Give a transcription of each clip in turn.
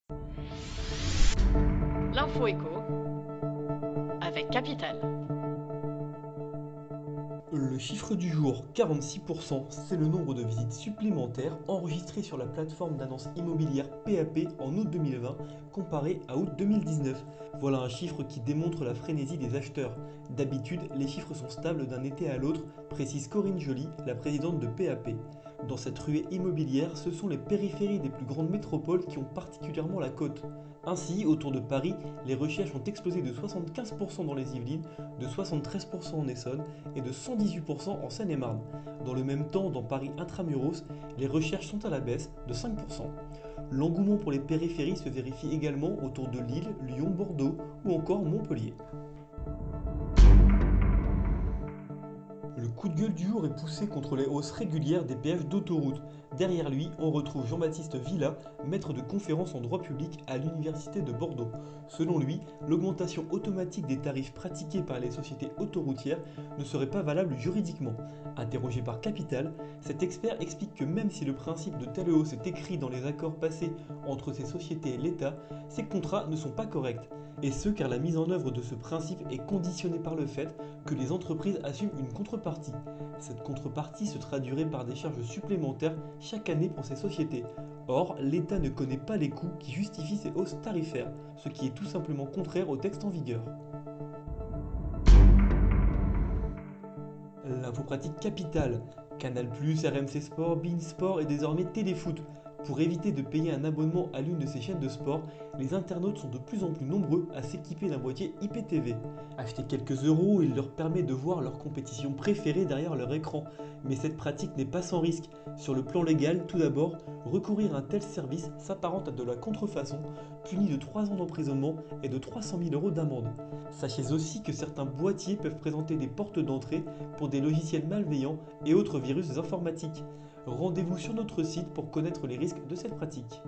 L'info écho avec Capital. Le chiffre du jour, 46%, c'est le nombre de visites supplémentaires enregistrées sur la plateforme d'annonce immobilière PAP en août 2020 comparé à août 2019. Voilà un chiffre qui démontre la frénésie des acheteurs. D'habitude, les chiffres sont stables d'un été à l'autre, précise Corinne Joly, la présidente de PAP. Dans cette ruée immobilière, ce sont les périphéries des plus grandes métropoles qui ont particulièrement la cote. Ainsi, autour de Paris, les recherches ont explosé de 75% dans les Yvelines, de 73% en Essonne et de 118% en Seine-et-Marne. Dans le même temps, dans Paris intramuros, les recherches sont à la baisse de 5%. L'engouement pour les périphéries se vérifie également autour de Lille, Lyon, Bordeaux ou encore Montpellier. Le coup de gueule du jour est poussé contre les hausses régulières des péages d'autoroute. Derrière lui, on retrouve Jean-Baptiste Villa, maître de conférences en droit public à l'Université de Bordeaux. Selon lui, l'augmentation automatique des tarifs pratiqués par les sociétés autoroutières ne serait pas valable juridiquement. Interrogé par Capital, cet expert explique que même si le principe de telle hausse est écrit dans les accords passés entre ces sociétés et l'État, ces contrats ne sont pas corrects. Et ce car la mise en œuvre de ce principe est conditionnée par le fait que les entreprises assument une contrepartie. Cette contrepartie se traduirait par des charges supplémentaires chaque année pour ces sociétés. Or, l'État ne connaît pas les coûts qui justifient ces hausses tarifaires, ce qui est tout simplement contraire au texte en vigueur. L'info pratique capitale. Canal+, RMC Sport, beIN Sport et désormais Téléfoot. Pour éviter de payer un abonnement à l'une de ces chaînes de sport, les internautes sont de plus en plus nombreux à s'équiper d'un boîtier IPTV. Acheter quelques euros, il leur permet de voir leur compétition préférée derrière leur écran. Mais cette pratique n'est pas sans risque. Sur le plan légal, tout d'abord, recourir à un tel service s'apparente à de la contrefaçon, puni de 3 ans d'emprisonnement et de 300 000 euros d'amende. Sachez aussi que certains boîtiers peuvent présenter des portes d'entrée pour des logiciels malveillants et autres virus informatiques. Rendez-vous sur notre site pour connaître les risques de cette pratique.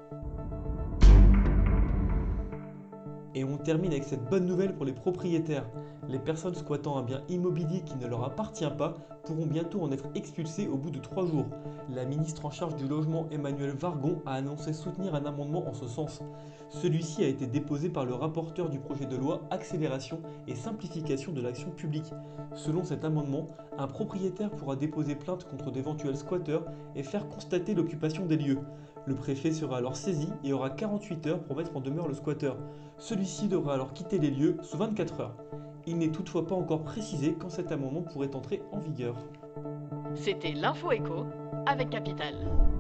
Et on termine avec cette bonne nouvelle pour les propriétaires. Les personnes squattant un bien immobilier qui ne leur appartient pas pourront bientôt en être expulsées au bout de 3 jours. La ministre en charge du logement Emmanuelle Vargon a annoncé soutenir un amendement en ce sens. Celui-ci a été déposé par le rapporteur du projet de loi Accélération et simplification de l'action publique. Selon cet amendement, un propriétaire pourra déposer plainte contre d'éventuels squatteurs et faire constater l'occupation des lieux. Le préfet sera alors saisi et aura 48 heures pour mettre en demeure le squatteur. Celui-ci devra alors quitter les lieux sous 24 heures. Il n'est toutefois pas encore précisé quand cet amendement pourrait entrer en vigueur. C'était l'info écho avec Capital.